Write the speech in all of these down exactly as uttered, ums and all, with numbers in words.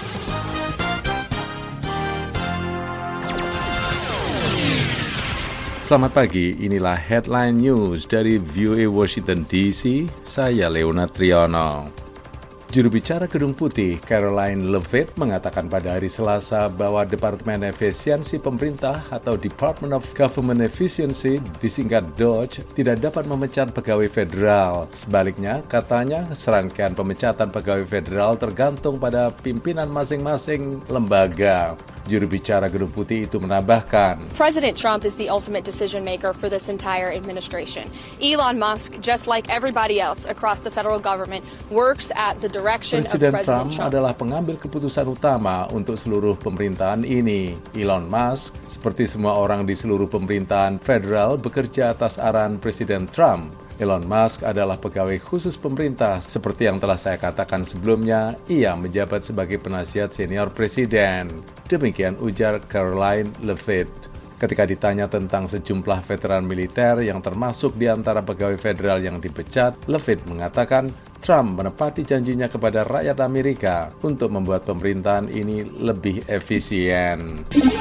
Selamat pagi, inilah Headline News dari V O A Washington D C, saya Leonard Triono. Juru bicara Gedung Putih, Caroline Leavitt, mengatakan pada hari Selasa bahwa Departemen Efisiensi Pemerintah atau Department of Government Efficiency, disingkat D O G E, tidak dapat memecat pegawai federal. Sebaliknya, katanya serangkaian pemecatan pegawai federal tergantung pada pimpinan masing-masing lembaga. Juru bicara Gedung Putih itu menambahkan, President Trump is the ultimate decision maker for this entire administration. Elon Musk, just like everybody else across the federal government, works at the direction Presiden of President Trump, Trump adalah pengambil keputusan utama untuk seluruh pemerintahan ini. Elon Musk, seperti semua orang di seluruh pemerintahan federal, bekerja atas arahan Presiden Trump. Elon Musk adalah pegawai khusus pemerintah. Seperti yang telah saya katakan sebelumnya, ia menjabat sebagai penasihat senior presiden. Demikian ujar Caroline Leavitt. Ketika ditanya tentang sejumlah veteran militer yang termasuk di antara pegawai federal yang dipecat, Leavitt mengatakan Trump menepati janjinya kepada rakyat Amerika untuk membuat pemerintahan ini lebih efisien.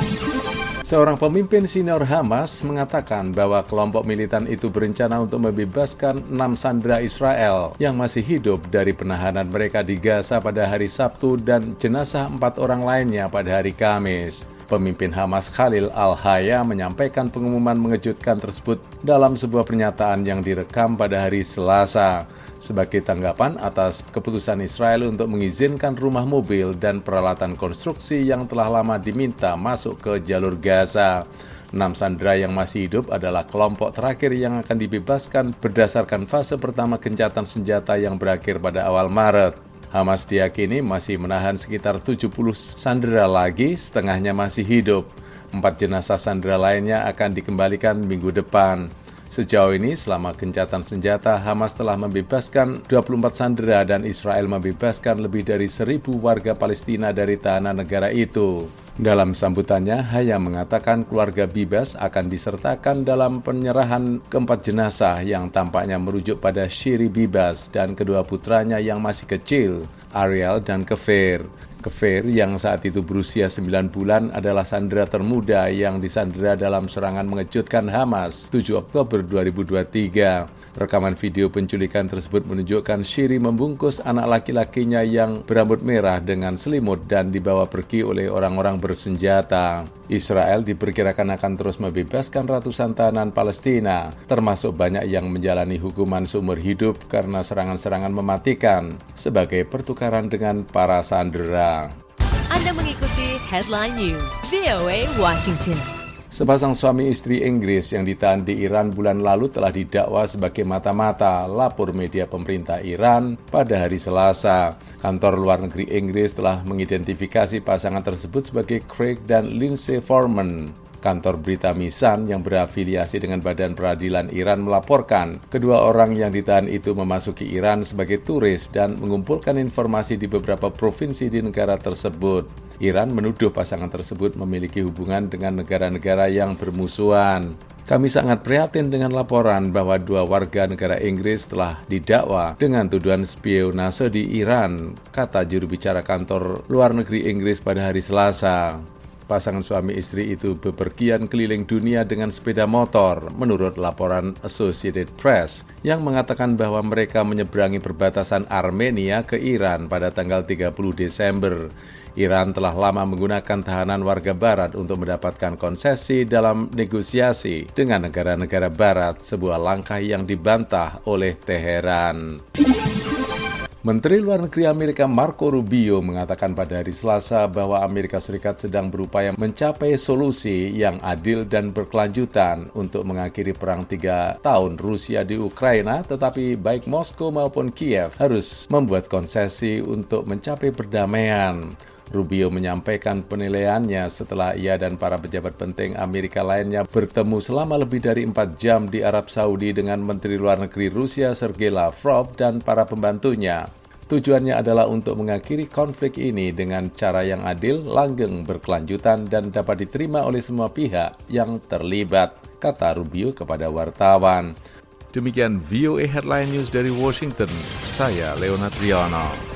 Seorang pemimpin senior Hamas mengatakan bahwa kelompok militan itu berencana untuk membebaskan enam sandera Israel yang masih hidup dari penahanan mereka di Gaza pada hari Sabtu dan jenazah empat orang lainnya pada hari Kamis. Pemimpin Hamas Khalil Al-Haya menyampaikan pengumuman mengejutkan tersebut dalam sebuah pernyataan yang direkam pada hari Selasa sebagai tanggapan atas keputusan Israel untuk mengizinkan rumah mobil dan peralatan konstruksi yang telah lama diminta masuk ke jalur Gaza. Enam sandera yang masih hidup adalah kelompok terakhir yang akan dibebaskan berdasarkan fase pertama gencatan senjata yang berakhir pada awal Maret. Hamas diyakini masih menahan sekitar tujuh puluh sandera lagi, setengahnya masih hidup. Empat jenazah sandera lainnya akan dikembalikan minggu depan. Sejauh ini, selama gencatan senjata, Hamas telah membebaskan dua puluh empat sandera dan Israel membebaskan lebih dari seribu warga Palestina dari tahanan negara itu. Dalam sambutannya, Haya mengatakan keluarga Bibas akan disertakan dalam penyerahan keempat jenazah yang tampaknya merujuk pada Shiri Bibas dan kedua putranya yang masih kecil, Ariel dan Kefir. Kefir yang saat itu berusia sembilan bulan adalah sandera termuda yang disandera dalam serangan mengejutkan Hamas tujuh Oktober dua ribu dua puluh tiga. Rekaman video penculikan tersebut menunjukkan Shiri membungkus anak laki-lakinya yang berambut merah dengan selimut dan dibawa pergi oleh orang-orang bersenjata. Israel diperkirakan akan terus membebaskan ratusan tahanan Palestina, termasuk banyak yang menjalani hukuman seumur hidup karena serangan-serangan mematikan, sebagai pertukaran dengan para sandera. Anda mengikuti Headline News V O A Washington. Sepasang suami istri Inggris yang ditahan di Iran bulan lalu telah didakwa sebagai mata-mata, lapor media pemerintah Iran pada hari Selasa. Kantor luar negeri Inggris telah mengidentifikasi pasangan tersebut sebagai Craig dan Lindsay Foreman. Kantor berita Misan yang berafiliasi dengan Badan Peradilan Iran melaporkan kedua orang yang ditahan itu memasuki Iran sebagai turis dan mengumpulkan informasi di beberapa provinsi di negara tersebut. Iran menuduh pasangan tersebut memiliki hubungan dengan negara-negara yang bermusuhan. Kami sangat prihatin dengan laporan bahwa dua warga negara Inggris telah didakwa dengan tuduhan spionase di Iran, kata juru bicara kantor luar negeri Inggris pada hari Selasa. Pasangan suami istri itu bepergian keliling dunia dengan sepeda motor, menurut laporan Associated Press, yang mengatakan bahwa mereka menyeberangi perbatasan Armenia ke Iran pada tanggal tiga puluh Desember. Iran telah lama menggunakan tahanan warga barat untuk mendapatkan konsesi dalam negosiasi dengan negara-negara barat, sebuah langkah yang dibantah oleh Teheran. Menteri Luar Negeri Amerika Marco Rubio mengatakan pada hari Selasa bahwa Amerika Serikat sedang berupaya mencapai solusi yang adil dan berkelanjutan untuk mengakhiri perang tiga tahun Rusia di Ukraina, tetapi baik Moskow maupun Kiev harus membuat konsesi untuk mencapai perdamaian. Rubio menyampaikan penilaiannya setelah ia dan para pejabat penting Amerika lainnya bertemu selama lebih dari empat jam di Arab Saudi dengan Menteri Luar Negeri Rusia Sergei Lavrov dan para pembantunya. Tujuannya adalah untuk mengakhiri konflik ini dengan cara yang adil, langgeng, berkelanjutan, dan dapat diterima oleh semua pihak yang terlibat, kata Rubio kepada wartawan. Demikian V O A Headline News dari Washington, saya Leonard Triono.